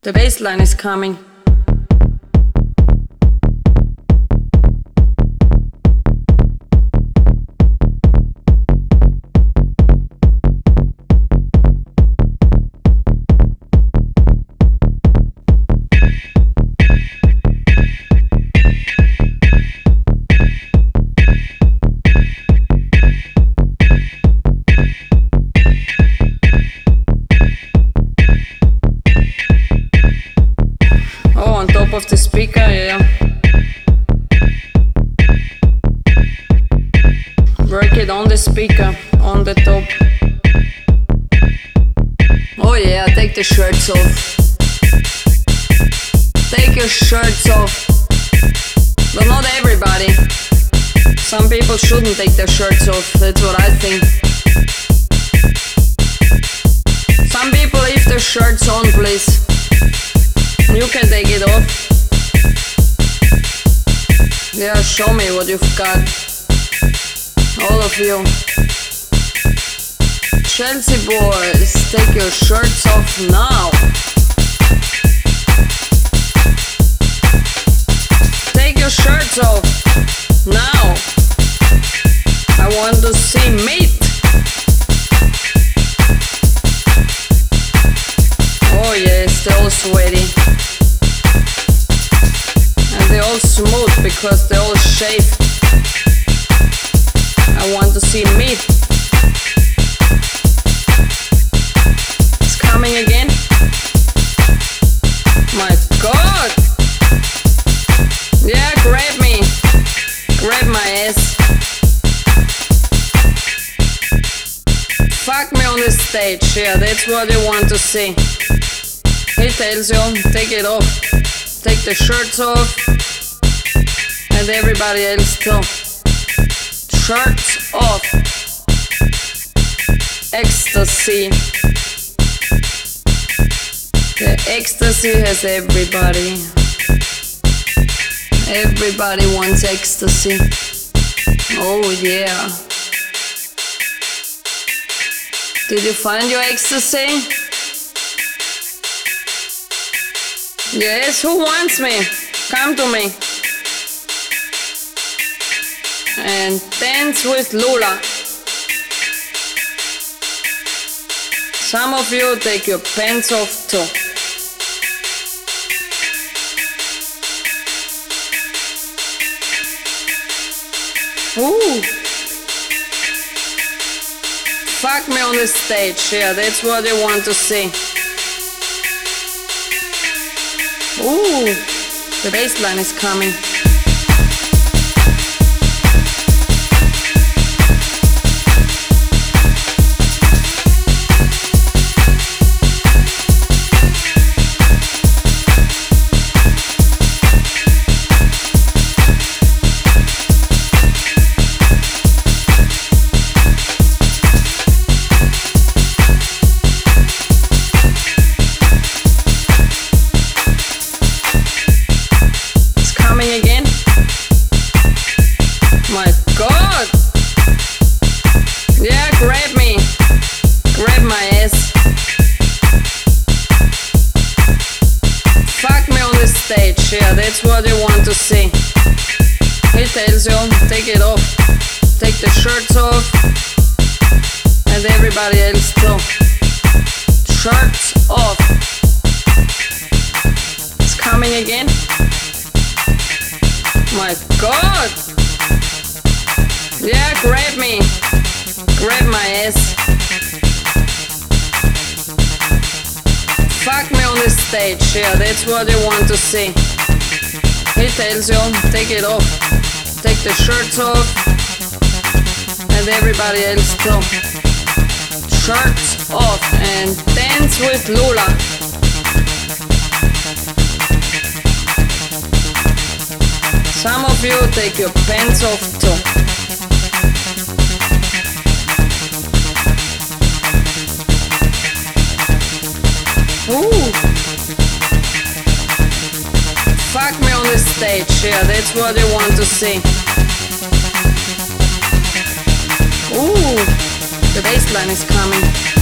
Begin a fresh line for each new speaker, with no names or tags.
The bass line is coming. Of the speaker, yeah. Work it on the speaker, on the top. Oh yeah, take the shirts off. Take your shirts off. But not everybody. Some people shouldn't take their shirts off, that's what I think. Some people leave their shirts on, please. You can take it off. Yeah, show me what you've got. All of you. Chelsea boys, take your shirts off now. Take your shirts off now. I want to see meat. Oh yes, they're all sweaty. And they're all smooth because they're all shaved. I want to see meat. It's coming again. My God! Yeah, grab me. Grab my ass. Fuck me on the stage. Yeah, that's what you want to see. He tells you, take it off. Take the shirts off. And everybody else too. Shirts off. Ecstasy. The ecstasy has everybody. Everybody wants ecstasy. Oh yeah. Did you find your ecstasy? Yes, who wants me? Come to me. And dance with Lula. Some of you take your pants off too. Ooh. Fuck me on the stage, yeah, that's what you want to see. Ooh, the bass line is coming. Again. My God! Yeah, grab me. Grab my ass. Fuck me on the stage, yeah, that's what you want to see. He tells you, take it off. Take the shirts off. And everybody else too. Shirts off. It's coming again. My God! Yeah, grab me. Grab my ass. Fuck me on the stage, yeah, that's what you want to see. He tells you, take it off. Take the shirts off. And everybody else too. Shirts off and dance with Lula. Some of you take your pants off too. Ooh. Fuck me on the stage, yeah, that's what you want to see. Ooh, the bass line is coming.